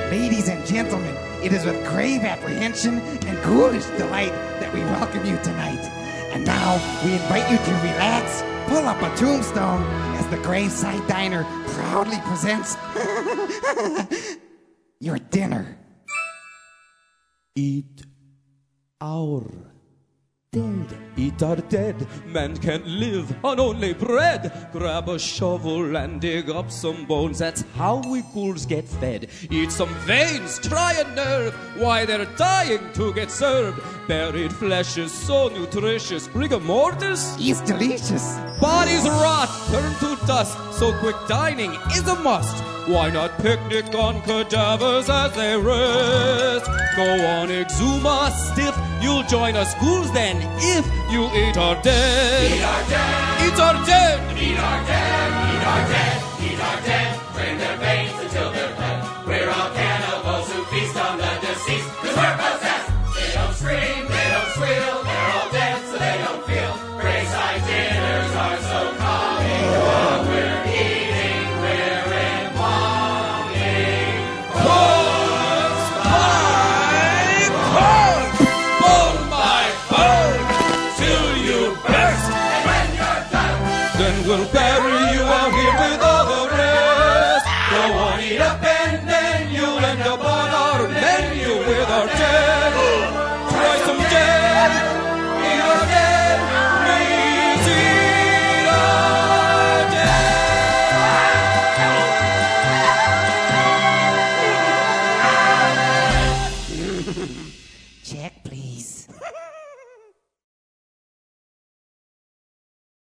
Ladies and gentlemen, it is with grave apprehension and ghoulish delight that we welcome you tonight. And now we invite you to relax, pull up a tombstone as the Graveside Diner proudly presents your dinner. Eat our dead. Eat our dead. Man can't live on only bread. Grab a shovel and dig up some bones. That's how we ghouls get fed. Eat some veins, try a nerve. Why, they're dying to get served. Buried flesh is so nutritious. Rigor mortis? It's delicious. Bodies rot, turn to dust. So quick dining is a must. Why not picnic on cadavers as they rest? Go on, exuma stiff. You'll join us ghouls then if you eat our dead. Eat our dead. Eat our dead. Eat our dead. Eat our dead. Eat our dead. Burn their veins until they're bled. We're all cannibals who feast on the deceased. 'Cause we're possessed. They don't scream, they don't squeal. They're all dead so they don't feel. Graveside dinners are so calming. What we're eating, we're embalming. Corpse by corpse, bone by bone, till you burst. And when you're done, Then we'll bury you out here with all the rest. Go on, eat up, and then you'll end up on our menu with our dead.